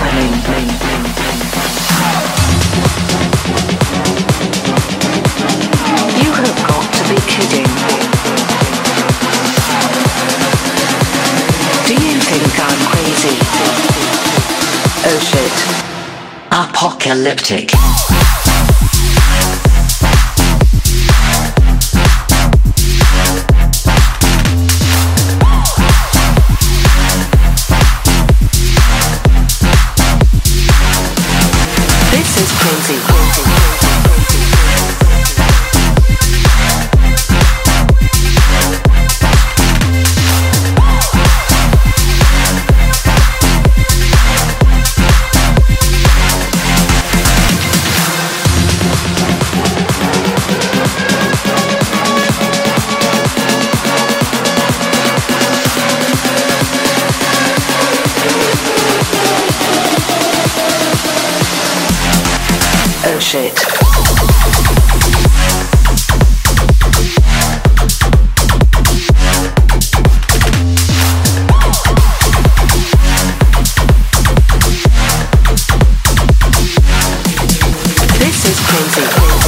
happening? You have got to be kidding. Do you think I'm crazy? Oh shit. Apocalyptic. This is crazy. Oh shit. This is crazy.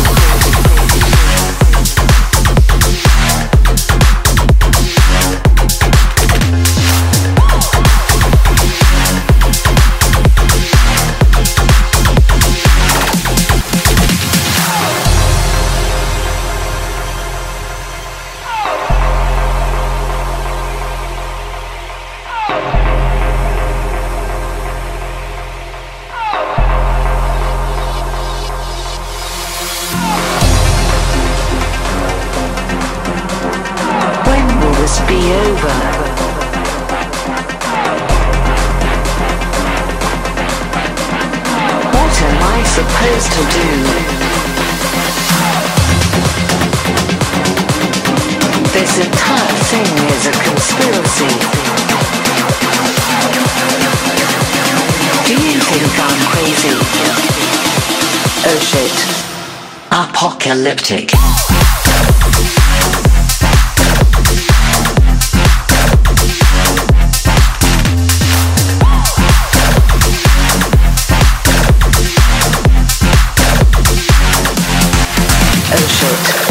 This be over. What am I supposed to do? This entire thing is a conspiracy. Do you think I'm crazy? Oh shit. Apocalyptic. Oh shit.